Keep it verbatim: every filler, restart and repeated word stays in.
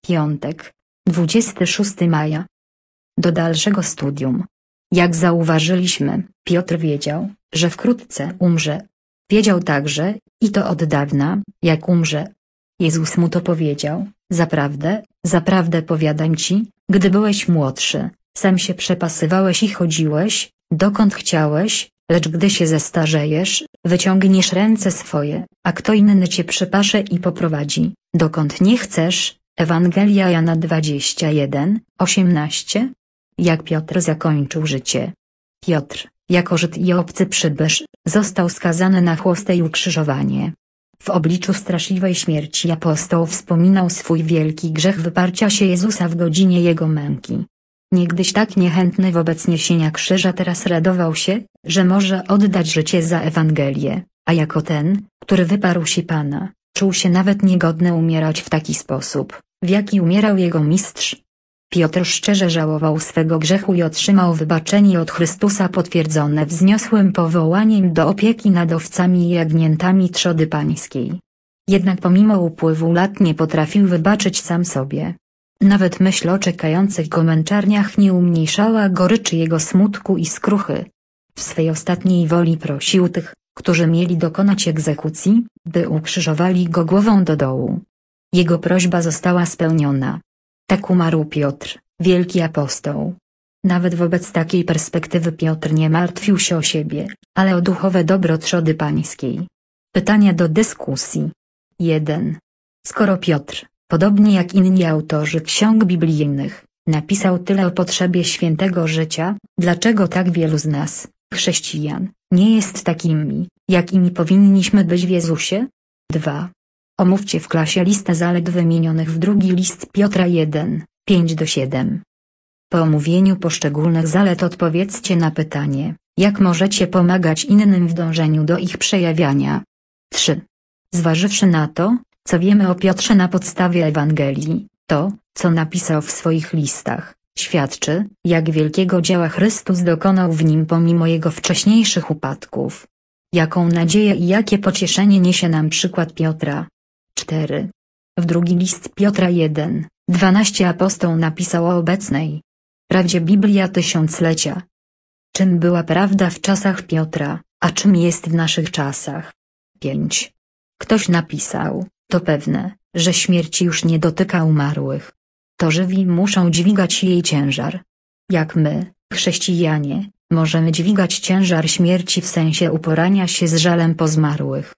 Piątek, dwudziestego szóstego maja. Do dalszego studium. Jak zauważyliśmy, Piotr wiedział, że wkrótce umrze. Wiedział także, i to od dawna, jak umrze. Jezus mu to powiedział: zaprawdę, zaprawdę powiadam ci, gdy byłeś młodszy, sam się przepasywałeś i chodziłeś, dokąd chciałeś, lecz gdy się zestarzejesz, wyciągniesz ręce swoje, a kto inny cię przepasze i poprowadzi, dokąd nie chcesz. Ewangelia Jana dwadzieścia jeden, osiemnaście. Jak Piotr zakończył życie. Piotr, jako Żyd i obcy przybysz, został skazany na chłostę i ukrzyżowanie. W obliczu straszliwej śmierci apostoł wspominał swój wielki grzech wyparcia się Jezusa w godzinie jego męki. Niegdyś tak niechętny wobec niesienia krzyża teraz radował się, że może oddać życie za Ewangelię, a jako ten, który wyparł się Pana, czuł się nawet niegodny umierać w taki sposób, w jaki umierał jego mistrz. Piotr szczerze żałował swego grzechu i otrzymał wybaczenie od Chrystusa potwierdzone wzniosłym powołaniem do opieki nad owcami i jagniętami trzody pańskiej. Jednak pomimo upływu lat nie potrafił wybaczyć sam sobie. Nawet myśl o czekających go męczarniach nie umniejszała goryczy jego smutku i skruchy. W swej ostatniej woli prosił tych, którzy mieli dokonać egzekucji, by ukrzyżowali go głową do dołu. Jego prośba została spełniona. Tak umarł Piotr, wielki apostoł. Nawet wobec takiej perspektywy Piotr nie martwił się o siebie, ale o duchowe dobro trzody pańskiej. Pytania do dyskusji. jeden. Skoro Piotr, podobnie jak inni autorzy ksiąg biblijnych, napisał tyle o potrzebie świętego życia, dlaczego tak wielu z nas, chrześcijan, nie jest takimi, jakimi powinniśmy być w Jezusie? dwa. Omówcie w klasie listę zalet wymienionych w drugi list Piotra jeden, pięć do siedem. Po omówieniu poszczególnych zalet odpowiedzcie na pytanie, jak możecie pomagać innym w dążeniu do ich przejawiania. trzy. Zważywszy na to, co wiemy o Piotrze na podstawie Ewangelii, to, co napisał w swoich listach, świadczy, jak wielkiego dzieła Chrystus dokonał w nim pomimo jego wcześniejszych upadków. Jaką nadzieję i jakie pocieszenie niesie nam przykład Piotra. cztery. W drugi list Piotra jeden, dwanaście apostoł napisał o obecnej prawdzie Biblia tysiąclecia. Czym była prawda w czasach Piotra, a czym jest w naszych czasach? pięć. Ktoś napisał, to pewne, że śmierci już nie dotyka umarłych. To żywi muszą dźwigać jej ciężar. Jak my, chrześcijanie, możemy dźwigać ciężar śmierci w sensie uporania się z żalem po zmarłych?